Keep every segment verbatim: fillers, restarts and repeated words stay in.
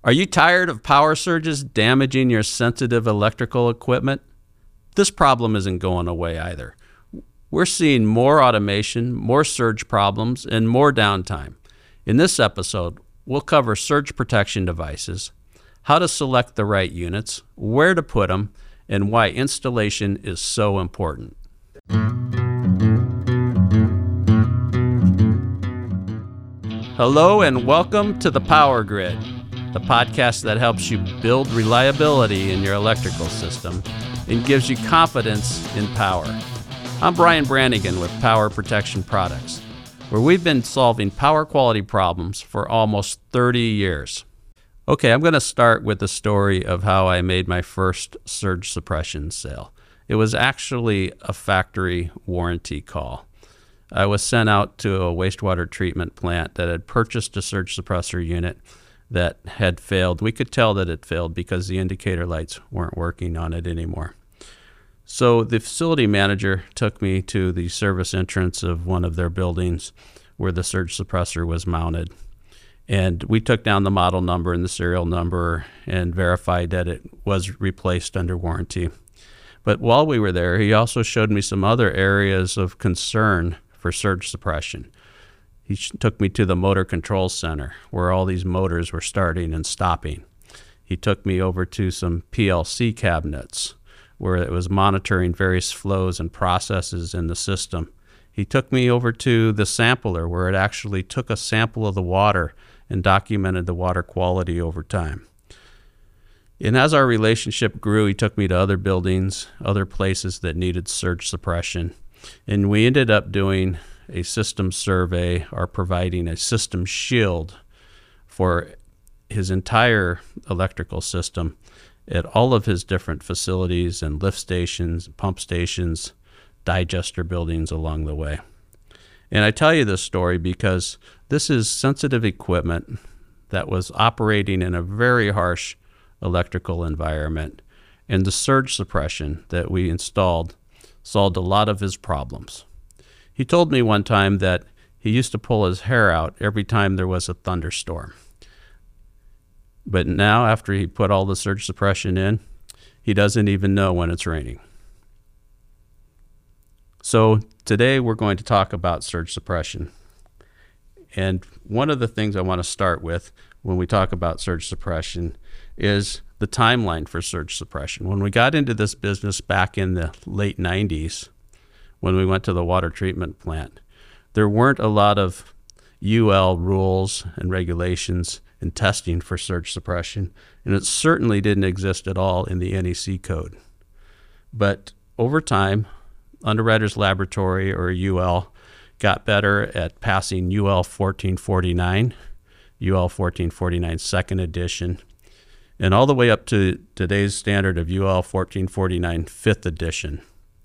Are you tired of power surges damaging your sensitive electrical equipment? This problem isn't going away either. We're seeing more automation, more surge problems, and more downtime. In this episode, we'll cover surge protection devices, how to select the right units, where to put them, and why installation is so important. Hello and welcome to the Power Grid, the podcast that helps you build reliability in your electrical system and gives you confidence in power. I'm Brian Brannigan with Power Protection Products, where we've been solving power quality problems for almost thirty years. Okay, I'm going to start with the story of how I made my first surge suppression sale. It was actually a factory warranty call. I was sent out to a wastewater treatment plant that had purchased a surge suppressor unit that had failed. We could tell that it failed because the indicator lights weren't working on it anymore. So the facility manager took me to the service entrance of one of their buildings where the surge suppressor was mounted. And we took down the model number and the serial number and verified that it was replaced under warranty. But while we were there, he also showed me some other areas of concern for surge suppression. He took me to the motor control center where all these motors were starting and stopping. He took me over to some P L C cabinets where it was monitoring various flows and processes in the system. He took me over to the sampler where it actually took a sample of the water and documented the water quality over time. And as our relationship grew, he took me to other buildings, other places that needed surge suppression. And we ended up doing a system survey or providing a system shield for his entire electrical system at all of his different facilities and lift stations, pump stations, digester buildings along the way. And I tell you this story because this is sensitive equipment that was operating in a very harsh electrical environment, and the surge suppression that we installed solved a lot of his problems. He told me one time that he used to pull his hair out every time there was a thunderstorm. But now, after he put all the surge suppression in, he doesn't even know when it's raining. So today we're going to talk about surge suppression. And one of the things I want to start with when we talk about surge suppression is the timeline for surge suppression. When we got into this business back in the late nineties, when we went to the water treatment plant, there weren't a lot of U L rules and regulations and testing for surge suppression, and it certainly didn't exist at all in the N E C code. But over time, Underwriters Laboratory, or U L, got better at passing U L fourteen forty-nine, U L fourteen forty-nine second edition, and all the way up to today's standard of U L fourteen forty-nine fifth edition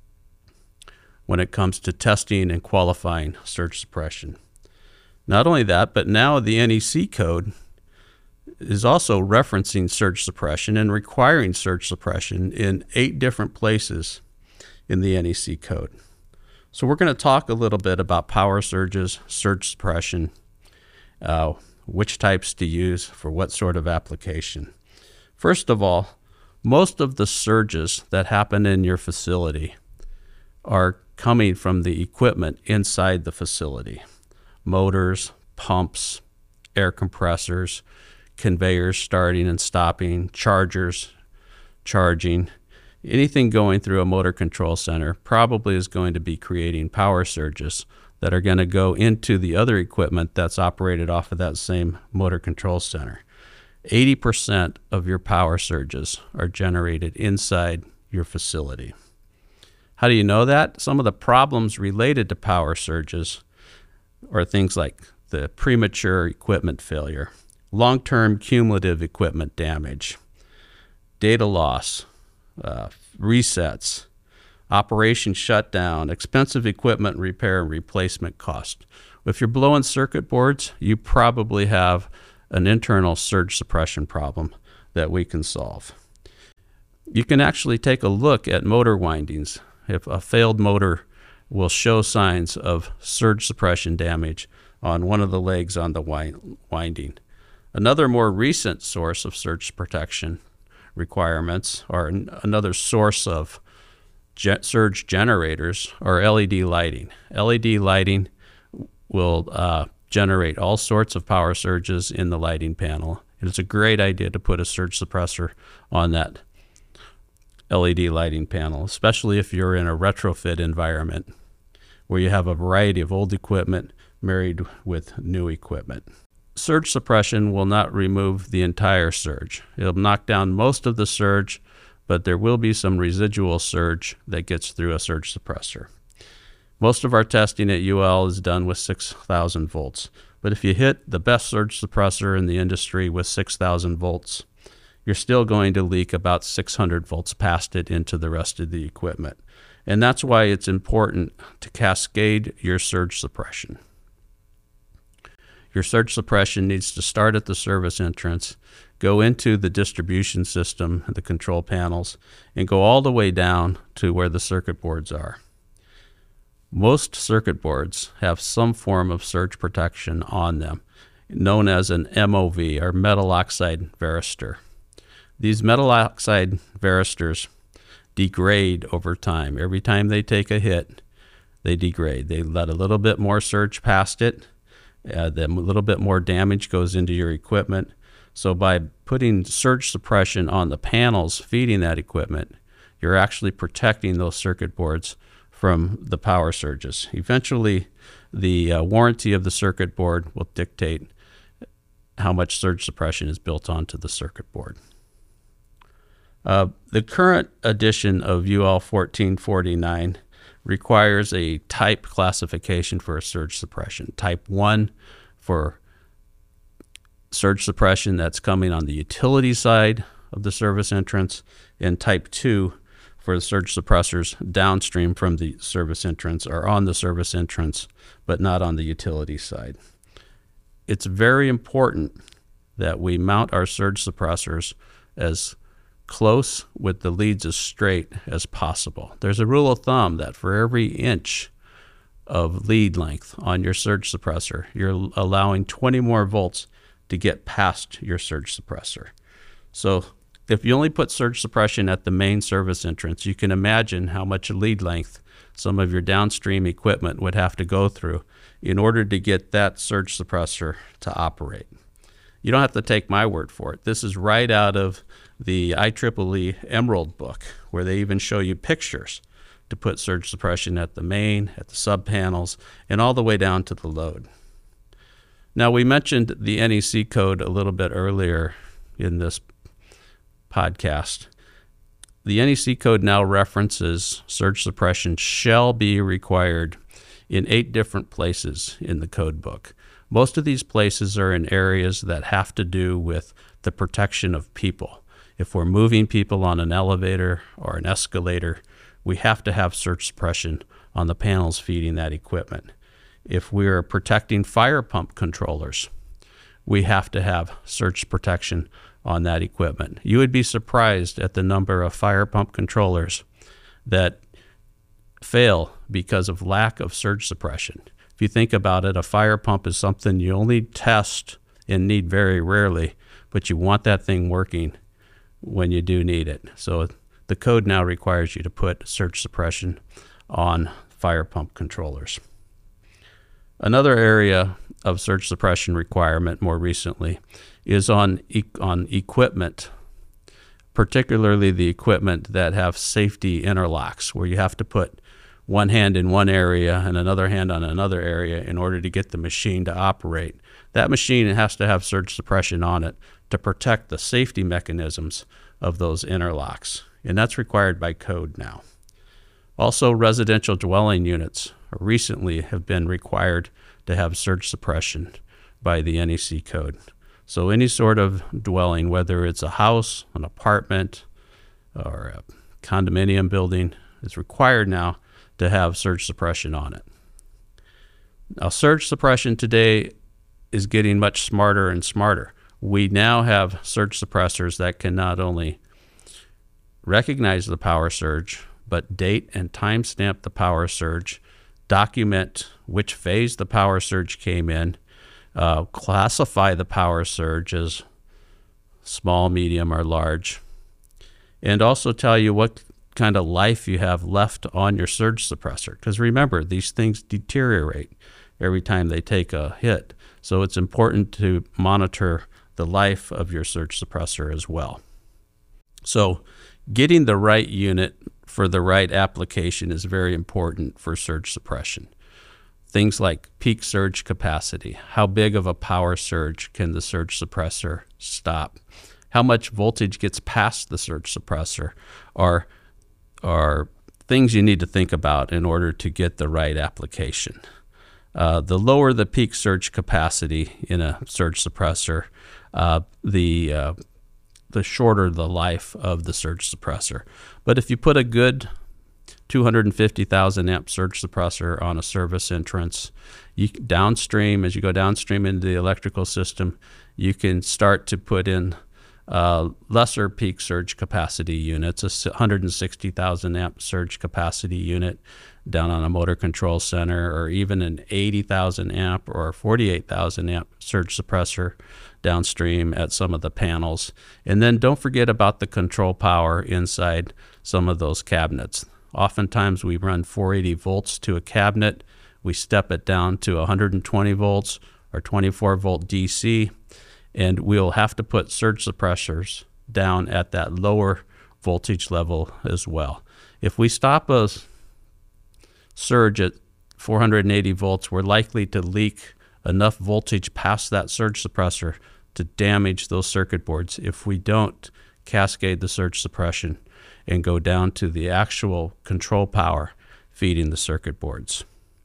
when it comes to testing and qualifying surge suppression. Not only that, but now the N E C code is also referencing surge suppression and requiring surge suppression in eight different places in the N E C code. So we're going to talk a little bit about power surges, surge suppression, uh, which types to use for what sort of application. First of all, most of the surges that happen in your facility are coming from the equipment inside the facility. Motors, pumps, air compressors, conveyors starting and stopping, chargers charging. Anything going through a motor control center probably is going to be creating power surges that are going to go into the other equipment that's operated off of that same motor control center. eighty percent of your power surges are generated inside your facility. How do you know that? Some of the problems related to power surges are things like the premature equipment failure, long-term cumulative equipment damage, data loss, uh, resets, operation shutdown, expensive equipment repair and replacement cost. If you're blowing circuit boards, you probably have an internal surge suppression problem that we can solve. You can actually take a look at motor windings. If a failed motor will show signs of surge suppression damage on one of the legs on the winding. Another more recent source of surge protection requirements, or an- another source of ge- surge generators, are L E D lighting. L E D lighting will uh, generate all sorts of power surges in the lighting panel. And it's a great idea to put a surge suppressor on that L E D lighting panel, especially if you're in a retrofit environment where you have a variety of old equipment married with new equipment. Surge suppression will not remove the entire surge. It'll knock down most of the surge, but there will be some residual surge that gets through a surge suppressor. Most of our testing at U L is done with six thousand volts, but if you hit the best surge suppressor in the industry with six thousand volts, you're still going to leak about six hundred volts past it into the rest of the equipment. And that's why it's important to cascade your surge suppression. Your surge suppression needs to start at the service entrance, go into the distribution system, the control panels, and go all the way down to where the circuit boards are. Most circuit boards have some form of surge protection on them, known as an M O V, or metal oxide varistor. These metal oxide varistors degrade over time. Every time they take a hit, they degrade. They let a little bit more surge past it, uh, then a little bit more damage goes into your equipment. So by putting surge suppression on the panels feeding that equipment, you're actually protecting those circuit boards from the power surges. Eventually, the uh, warranty of the circuit board will dictate how much surge suppression is built onto the circuit board. Uh, the current edition of U L fourteen forty-nine requires a type classification for a surge suppression. Type one for surge suppression that's coming on the utility side of the service entrance, and type two for the surge suppressors downstream from the service entrance or on the service entrance, but not on the utility side. It's very important that we mount our surge suppressors as close with the leads as straight as possible. There's a rule of thumb that for every inch of lead length on your surge suppressor, you're allowing twenty more volts to get past your surge suppressor. So if you only put surge suppression at the main service entrance, you can imagine how much lead length some of your downstream equipment would have to go through in order to get that surge suppressor to operate. You don't have to take my word for it. This is right out of the I triple E Emerald book, where they even show you pictures to put surge suppression at the main, at the sub panels, and all the way down to the load. Now, we mentioned the N E C code a little bit earlier in this podcast. The N E C code now references surge suppression shall be required in eight different places in the code book. Most of these places are in areas that have to do with the protection of people. If we're moving people on an elevator or an escalator, we have to have surge suppression on the panels feeding that equipment. If we're protecting fire pump controllers, we have to have surge protection on that equipment. You would be surprised at the number of fire pump controllers that fail because of lack of surge suppression. If you think about it, a fire pump is something you only test and need very rarely, but you want that thing working when you do need it. So the code now requires you to put surge suppression on fire pump controllers. Another area of surge suppression requirement more recently is on, e- on equipment, particularly the equipment that have safety interlocks, where you have to put one hand in one area and another hand on another area in order to get the machine to operate. That machine has to have surge suppression on it to protect the safety mechanisms of those interlocks, and that's required by code now. Also, residential dwelling units recently have been required to have surge suppression by the N E C code. So any sort of dwelling, whether it's a house, an apartment, or a condominium building, is required now to have surge suppression on it. Now, surge suppression today is getting much smarter and smarter. We now have surge suppressors that can not only recognize the power surge, but date and timestamp the power surge, document which phase the power surge came in, uh, classify the power surge as small, medium, or large, and also tell you what kind of life you have left on your surge suppressor. Because remember, these things deteriorate every time they take a hit. So it's important to monitor the life of your surge suppressor as well. So getting the right unit for the right application is very important for surge suppression. Things like peak surge capacity. How big of a power surge can the surge suppressor stop? How much voltage gets past the surge suppressor are, are things you need to think about in order to get the right application. Uh, the lower the peak surge capacity in a surge suppressor, uh, the uh, the shorter the life of the surge suppressor. But if you put a good two hundred fifty thousand amp surge suppressor on a service entrance, you downstream, as you go downstream into the electrical system, you can start to put in uh, lesser peak surge capacity units, a one hundred sixty thousand amp surge capacity unit down on a motor control center, or even an eighty thousand amp or forty-eight thousand amp surge suppressor downstream at some of the panels. And then don't forget about the control power inside some of those cabinets. Oftentimes we run four hundred eighty volts to a cabinet. We step it down to one hundred twenty volts or twenty-four volt D C, and we'll have to put surge suppressors down at that lower voltage level as well. If we stop a surge at four hundred eighty volts, we're likely to leak enough voltage past that surge suppressor to damage those circuit boards if we don't cascade the surge suppression and go down to the actual control power feeding the circuit boards.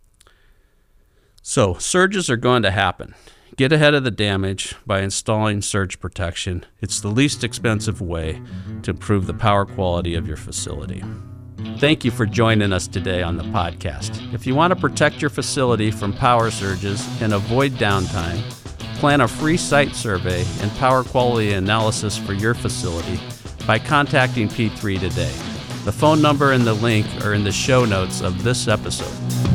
So surges are going to happen. Get ahead of the damage by installing surge protection. It's the least expensive way to improve the power quality of your facility. Thank you for joining us today on the podcast. If you want to protect your facility from power surges and avoid downtime, plan a free site survey and power quality analysis for your facility by contacting P three today. The phone number and the link are in the show notes of this episode.